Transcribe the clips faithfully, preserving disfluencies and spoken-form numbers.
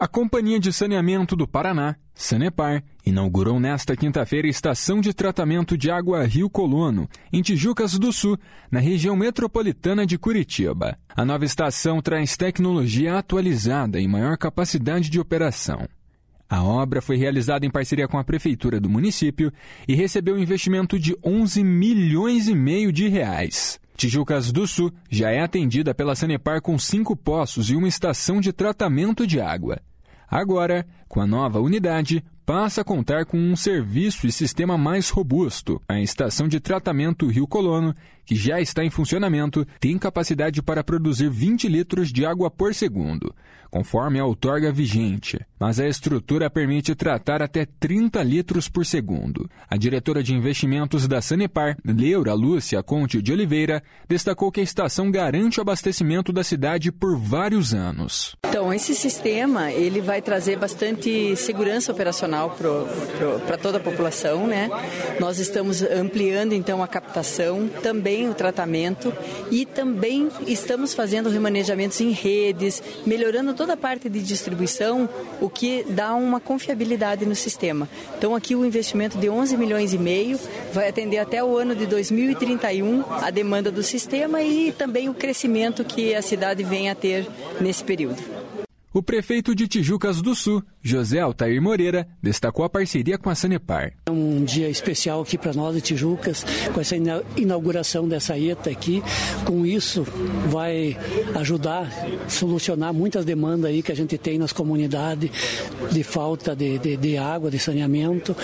A Companhia de Saneamento do Paraná, Sanepar, inaugurou nesta quinta-feira a estação de tratamento de água Rio Colono, em Tijucas do Sul, na região metropolitana de Curitiba. A nova estação traz tecnologia atualizada e maior capacidade de operação. A obra foi realizada em parceria com a Prefeitura do município e recebeu um investimento de onze milhões e meio de reais. Tijucas do Sul já é atendida pela Sanepar com cinco poços e uma estação de tratamento de água. Agora, com a nova unidade, passa a contar com um serviço e sistema mais robusto. A estação de tratamento Rio Colono, que já está em funcionamento, tem capacidade para produzir vinte litros de água por segundo, conforme a outorga vigente. Mas a estrutura permite tratar até trinta litros por segundo. A diretora de investimentos da Sanepar, Leura Lúcia Conte de Oliveira, destacou que a estação garante o abastecimento da cidade por vários anos. Então, esse sistema ele vai trazer bastante segurança operacional para toda a população, né? Nós estamos ampliando, então, a captação, também o tratamento e também estamos fazendo remanejamentos em redes, melhorando toda a parte de distribuição, o que dá uma confiabilidade no sistema. Então, aqui o investimento de onze milhões e meio vai atender até o ano de dois mil e trinta e um a demanda do sistema e também o crescimento que a cidade vem a ter nesse período. O prefeito de Tijucas do Sul, José Altair Moreira, destacou a parceria com a Sanepar. É um dia especial aqui para nós de Tijucas, com essa inauguração dessa E T A aqui. Com isso, vai ajudar a solucionar muitas demandas aí que a gente tem nas comunidades de falta de, de, de água, de saneamento.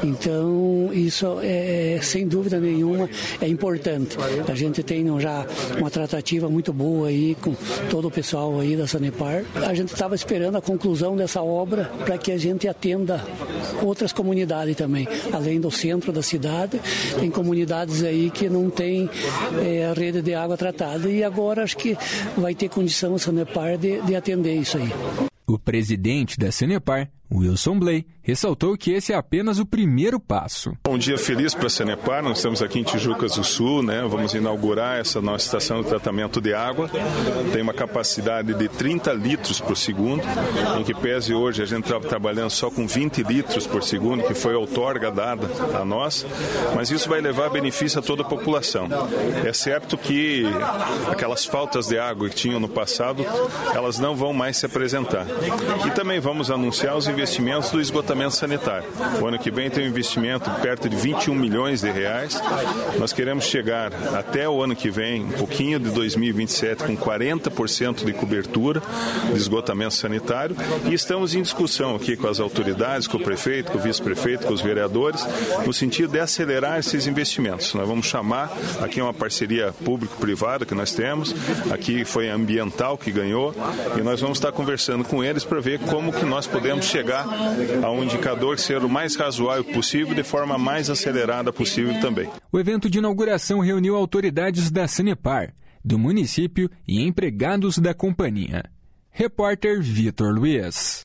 Então, isso é, sem dúvida nenhuma, é importante. A gente tem já uma tratativa muito boa aí com todo o pessoal aí da Sanepar. A gente estava esperando a conclusão dessa obra para que a gente atenda outras comunidades também. Além do centro da cidade, tem comunidades aí que não tem é, a rede de água tratada. E agora acho que vai ter condição a Sanepar de, de atender isso aí. O presidente da Sanepar, Wilson Blay, ressaltou que esse é apenas o primeiro passo. Um dia feliz para a Sanepar, nós estamos aqui em Tijucas do Sul, né? Vamos inaugurar essa nossa estação de tratamento de água. Tem uma capacidade de trinta litros por segundo, em que pese hoje a gente está trabalhando só com vinte litros por segundo, que foi a outorga dada a nós, mas isso vai levar benefício a toda a população. É certo que aquelas faltas de água que tinham no passado, elas não vão mais se apresentar. E também vamos anunciar os investimentos do esgotamento sanitário. O ano que vem tem um investimento perto de vinte e um milhões de reais. Nós queremos chegar até o ano que vem, um pouquinho de dois mil e vinte e sete, com quarenta por cento de cobertura de esgotamento sanitário e estamos em discussão aqui com as autoridades, com o prefeito, com o vice-prefeito, com os vereadores, no sentido de acelerar esses investimentos. Nós vamos chamar, aqui é uma parceria público-privada que nós temos, aqui foi a Ambiental que ganhou e nós vamos estar conversando com eles para ver como que nós podemos chegar a um indicador ser o mais razoável possível, de forma mais acelerada possível também. O evento de inauguração reuniu autoridades da Sanepar, do município e empregados da companhia. Repórter Vitor Luiz.